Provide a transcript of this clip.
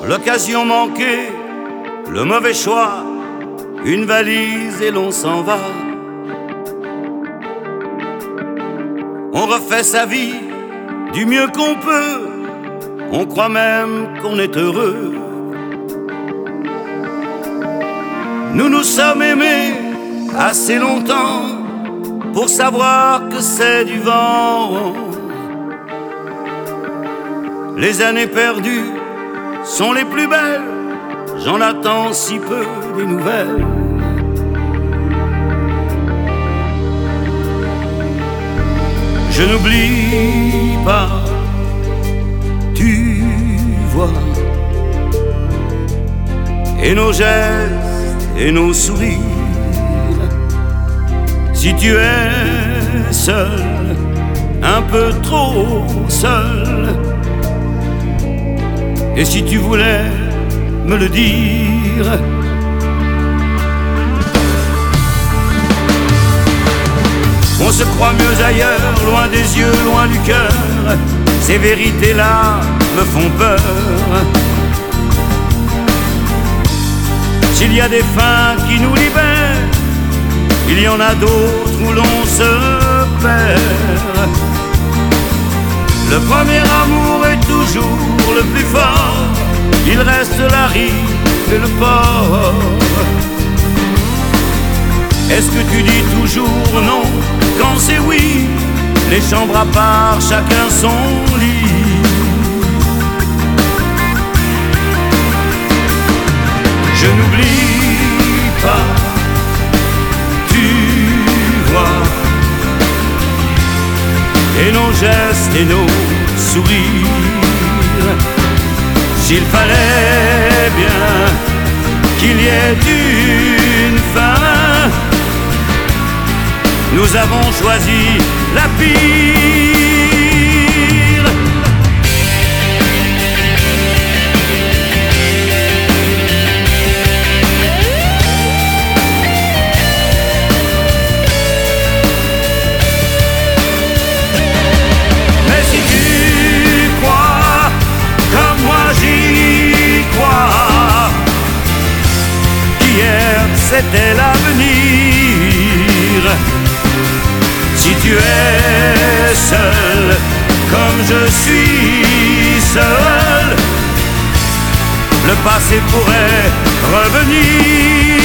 L'occasion manquée, le mauvais choix, une valise et l'on s'en va. On refait sa vie du mieux qu'on peut, on croit même qu'on est heureux. Nous nous sommes aimés assez longtemps pour savoir que c'est du vent. Les années perdues sont les plus belles, j'en attends si peu des nouvelles. Je n'oublie pas, tu vois, et nos gestes et nos sourires. Si tu es seul, un peu trop seul, et si tu voulais me le dire, on se croit mieux ailleurs, loin des yeux, loin du cœur. Ces vérités-là me font peur. S'il y a des fins qui nous libèrent, il y en a d'autres où l'on se perd. Le premier amour est toujours le plus fort, il reste la rive et le port. Est-ce que tu dis toujours non quand c'est oui? Les chambres à part, chacun son lit. Je n'oublie pas, tu vois, et nos gestes et nos sourires. S'il fallait bien qu'il y ait une fin, nous avons choisi la pire. Mais si tu crois comme moi j'y crois, qu'hier c'était l'avenir. Si tu es seul, comme je suis seul, le passé pourrait revenir.